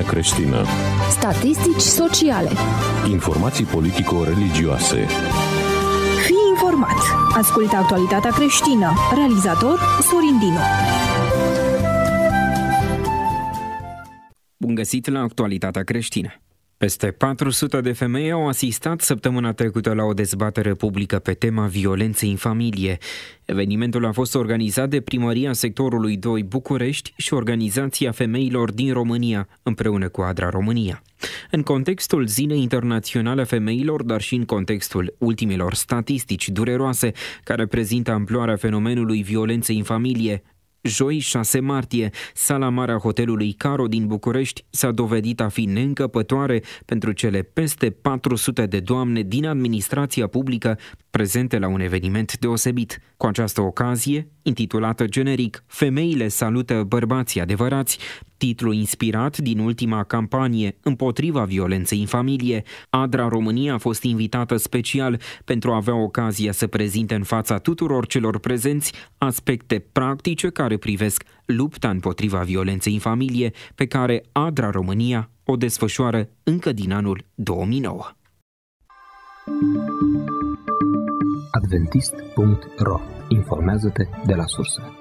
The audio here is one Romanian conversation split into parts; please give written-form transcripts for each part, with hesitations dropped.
creștină. Statistici sociale. Informații politico-religioase. Fii informat. Ascultă Actualitatea creștină. Realizator Sorin Dinu. Bun găsit la Actualitatea creștină. Peste 400 de femei au asistat săptămâna trecută la o dezbatere publică pe tema violenței în familie. Evenimentul a fost organizat de Primăria Sectorului 2 București și Organizația Femeilor din România, împreună cu ADRA România. În contextul Zilei Internaționale a Femeilor, dar și în contextul ultimelor statistici dureroase care prezintă amploarea fenomenului violenței în familie, joi 6 martie, sala mare a hotelului Caro din București s-a dovedit a fi neîncăpătoare pentru cele peste 400 de doamne din administrația publică prezente la un eveniment deosebit. Cu această ocazie, intitulată generic Femeile salută bărbații adevărați, titlu inspirat din ultima campanie împotriva violenței în familie, ADRA România a fost invitată special pentru a avea ocazia să prezinte în fața tuturor celor prezenți aspecte practice care privesc lupta împotriva violenței în familie, pe care ADRA România o desfășoară încă din anul 2009. Adventist.ro. Informează-te de la sursă.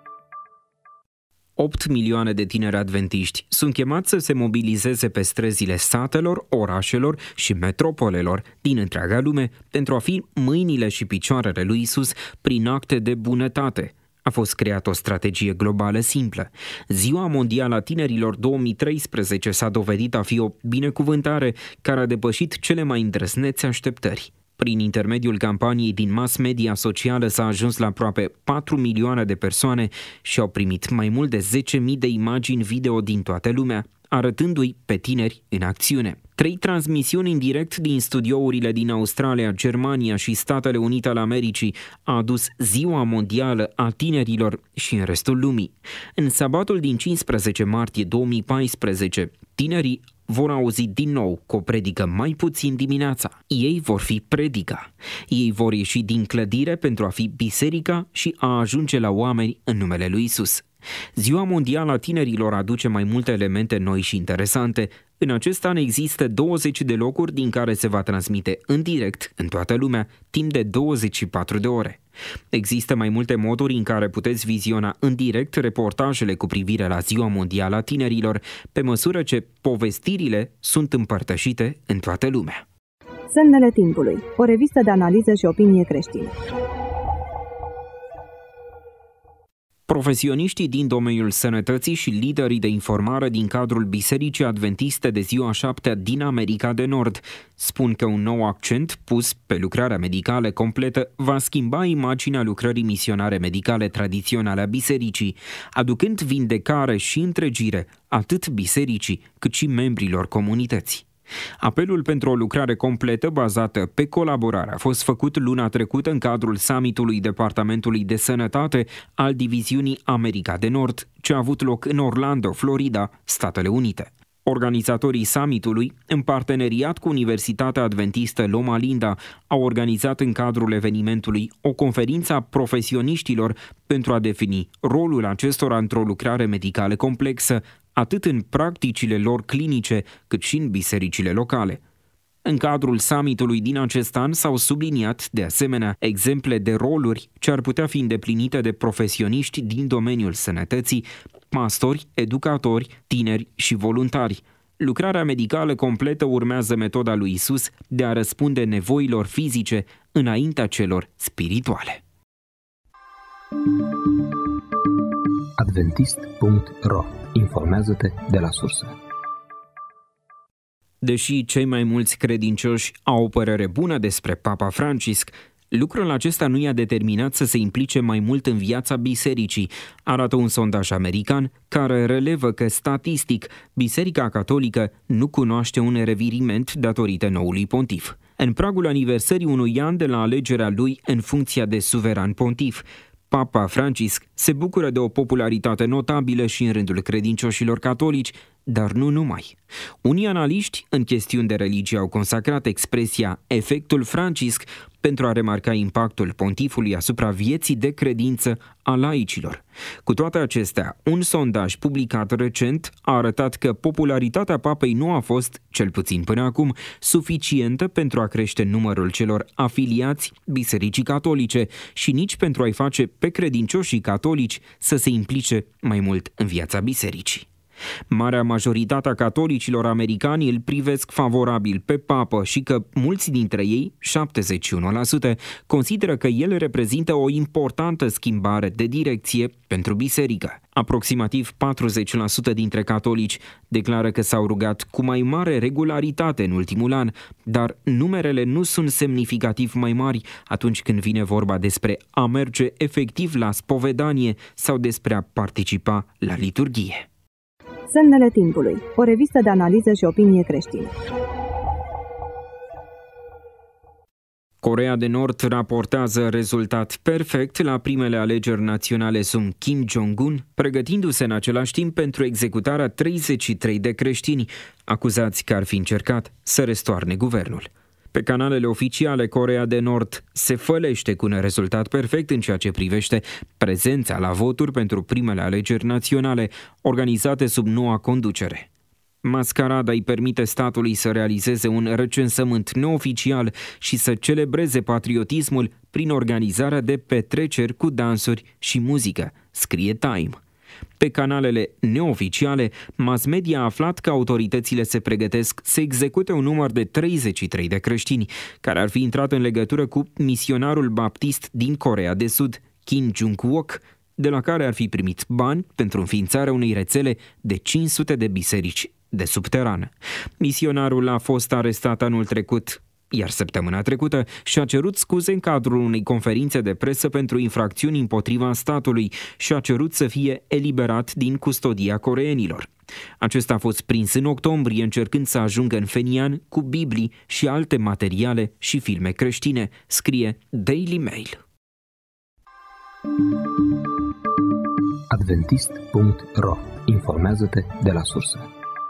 8 milioane de tineri adventiști sunt chemați să se mobilizeze pe străzile satelor, orașelor și metropolelor din întreaga lume pentru a fi mâinile și picioarele lui Isus prin acte de bunătate. A fost creată o strategie globală simplă. Ziua Mondială a Tinerilor 2013 s-a dovedit a fi o binecuvântare care a depășit cele mai îndrăznețe așteptări. Prin intermediul campaniei din mass media socială s-a ajuns la aproape 4 milioane de persoane și au primit mai mult de 10.000 de imagini video din toată lumea, arătându-i pe tineri în acțiune. 3 transmisiuni în direct din studiourile din Australia, Germania și Statele Unite ale Americii a adus Ziua Mondială a Tinerilor și în restul lumii. În sabatul din 15 martie 2014, tinerii vor auzi din nou că o predică mai puțin dimineața. Ei vor fi predica. Ei vor ieși din clădire pentru a fi biserica și a ajunge la oameni în numele lui Isus. Ziua Mondială a Tinerilor aduce mai multe elemente noi și interesante. În acest an există 20 de locuri din care se va transmite în direct în toată lumea, timp de 24 de ore. Există mai multe moduri în care puteți viziona în direct reportajele cu privire la Ziua Mondială a Tinerilor, pe măsură ce povestirile sunt împărtășite în toată lumea. Semnele timpului, o revistă de analiză și opinie creștină. Profesioniștii din domeniul sănătății și liderii de informare din cadrul Bisericii Adventiste de Ziua 7 din America de Nord spun că un nou accent pus pe lucrarea medicală completă va schimba imaginea lucrării misionare medicale tradiționale a bisericii, aducând vindecare și întregire atât bisericii cât și membrilor comunității. Apelul pentru o lucrare completă bazată pe colaborare a fost făcut luna trecută în cadrul summitului Departamentului de Sănătate al Diviziunii America de Nord, ce a avut loc în Orlando, Florida, Statele Unite. Organizatorii summitului, în parteneriat cu Universitatea Adventistă Loma Linda, au organizat în cadrul evenimentului o conferință a profesioniștilor pentru a defini rolul acestora într-o lucrare medicală complexă, atât în practicile lor clinice, cât și în bisericile locale. În cadrul summitului din acest an s-au subliniat, de asemenea, exemple de roluri ce ar putea fi îndeplinite de profesioniști din domeniul sănătății, pastori, educatori, tineri și voluntari. Lucrarea medicală completă urmează metoda lui Isus de a răspunde nevoilor fizice înaintea celor spirituale. Adventist.ro. Informează-te de la sursă. Deși cei mai mulți credincioși au o părere bună despre Papa Francisc, lucrul acesta nu i-a determinat să se implice mai mult în viața bisericii, arată un sondaj american care relevă că, statistic, Biserica Catolică nu cunoaște un reviriment datorită noului pontif. În pragul aniversării unui an de la alegerea lui în funcția de suveran pontif, Papa Francisc se bucură de o popularitate notabilă și în rândul credincioșilor catolici, dar nu numai. Unii analiști în chestiuni de religie au consacrat expresia efectul Francisc pentru a remarca impactul pontifului asupra vieții de credință a laicilor. Cu toate acestea, un sondaj publicat recent a arătat că popularitatea papei nu a fost, cel puțin până acum, suficientă pentru a crește numărul celor afiliați Bisericii Catolice și nici pentru a-i face pe credincioșii catolici să se implice mai mult în viața bisericii. Marea majoritate a catolicilor americani îl privesc favorabil pe papă și că mulți dintre ei, 71%, consideră că el reprezintă o importantă schimbare de direcție pentru biserică. Aproximativ 40% dintre catolici declară că s-au rugat cu mai mare regularitate în ultimul an, dar numerele nu sunt semnificativ mai mari atunci când vine vorba despre a merge efectiv la spovedanie sau despre a participa la liturghie. Semnele timpului. O revistă de analiză și opinie creștină. Coreea de Nord raportează rezultat perfect la primele alegeri naționale sub Kim Jong-un, pregătindu-se în același timp pentru executarea 33 de creștini, acuzați că ar fi încercat să răstoarne guvernul. Pe canalele oficiale, Coreea de Nord se fălește cu un rezultat perfect în ceea ce privește prezența la voturi pentru primele alegeri naționale organizate sub noua conducere. Mascarada îi permite statului să realizeze un recensământ neoficial și să celebreze patriotismul prin organizarea de petreceri cu dansuri și muzică, scrie Time. Pe canalele neoficiale, mass media a aflat că autoritățile se pregătesc să execute un număr de 33 de creștini, care ar fi intrat în legătură cu misionarul baptist din Coreea de Sud, Kim Jung-wook, de la care ar fi primit bani pentru înființarea unei rețele de 500 de biserici de subterană. Misionarul a fost arestat anul trecut, iar săptămâna trecută și-a cerut scuze în cadrul unei conferințe de presă pentru infracțiuni împotriva statului și a cerut să fie eliberat din custodia coreenilor. Acesta a fost prins în octombrie încercând să ajungă în Phenian cu Biblii și alte materiale și filme creștine, scrie Daily Mail. Adventist.ro. Informează-te de la sursă.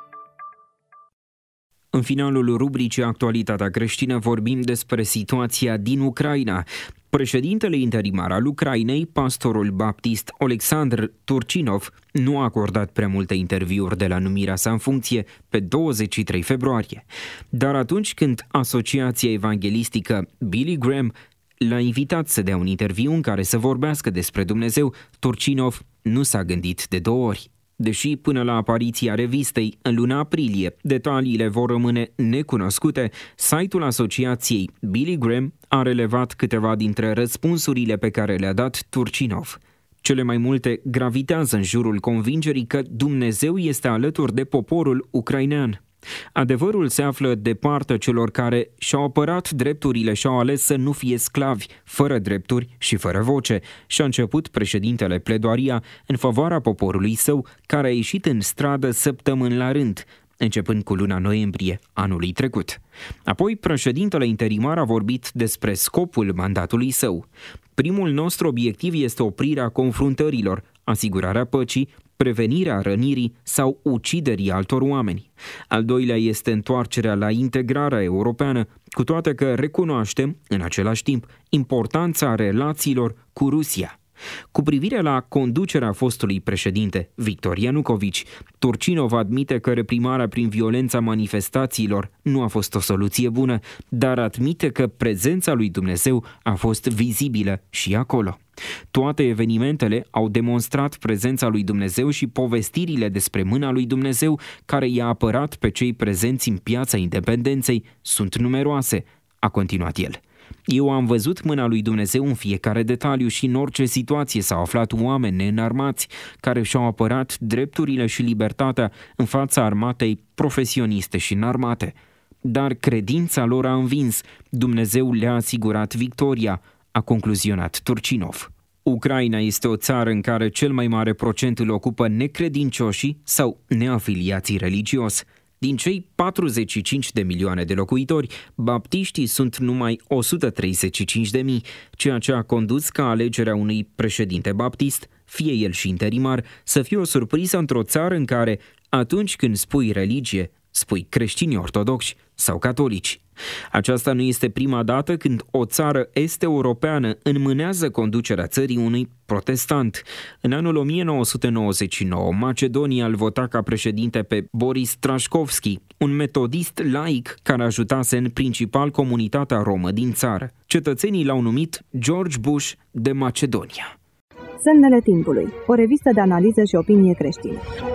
În finalul rubricii Actualitatea creștină vorbim despre situația din Ucraina. Președintele interimar al Ucrainei, pastorul baptist Oleksandr Turchinov, nu a acordat prea multe interviuri de la numirea sa în funcție pe 23 februarie. Dar atunci când Asociația Evanghelistică Billy Graham l-a invitat să dea un interviu în care să vorbească despre Dumnezeu, Turchinov nu s-a gândit de 2 ori. Deși până la apariția revistei în luna aprilie detaliile vor rămâne necunoscute, site-ul asociației Billy Graham a relevat câteva dintre răspunsurile pe care le-a dat Turchinov. Cele mai multe gravitează în jurul convingerii că Dumnezeu este alături de poporul ucrainean. Adevărul se află de partea celor care și-au apărat drepturile și au ales să nu fie sclavi, fără drepturi și fără voce, și a început președintele pledoaria în favoarea poporului său, care a ieșit în stradă săptămâni la rând, începând cu luna noiembrie anului trecut. Apoi, președintele interimar a vorbit despre scopul mandatului său. Primul nostru obiectiv este oprirea confruntărilor, asigurarea păcii, prevenirea rănirii sau uciderii altor oameni. Al doilea este întoarcerea la integrarea europeană, cu toate că recunoaștem, în același timp, importanța relațiilor cu Rusia. Cu privire la conducerea fostului președinte, Victor Ianucovici, Turchinov admite că reprimarea prin violența manifestațiilor nu a fost o soluție bună, dar admite că prezența lui Dumnezeu a fost vizibilă și acolo. Toate evenimentele au demonstrat prezența lui Dumnezeu și povestirile despre mâna lui Dumnezeu care i-a apărat pe cei prezenți în Piața Independenței sunt numeroase, a continuat el. Eu am văzut mâna lui Dumnezeu în fiecare detaliu și în orice situație s-au aflat oameni neînarmați care și-au apărat drepturile și libertatea în fața armatei profesioniste și înarmate. Dar credința lor a învins, Dumnezeu le-a asigurat victoria, a concluzionat Turchinov. Ucraina este o țară în care cel mai mare procent îl ocupă necredincioșii sau neafiliații religios. Din cei 45 de milioane de locuitori, baptiștii sunt numai 135.000, ceea ce a condus ca alegerea unui președinte baptist, fie el și interimar, să fie o surpriză într-o țară în care, atunci când spui religie, spui creștini ortodoxi sau catolici. Aceasta nu este prima dată când o țară est-europeană înmânează conducerea țării unui protestant. În anul 1999, Macedonia îl vota ca președinte pe Boris Trashkovski, un metodist laic care ajutase în principal comunitatea romă din țară. Cetățenii l-au numit George Bush de Macedonia. Semnele timpului, o revistă de analiză și opinie creștină.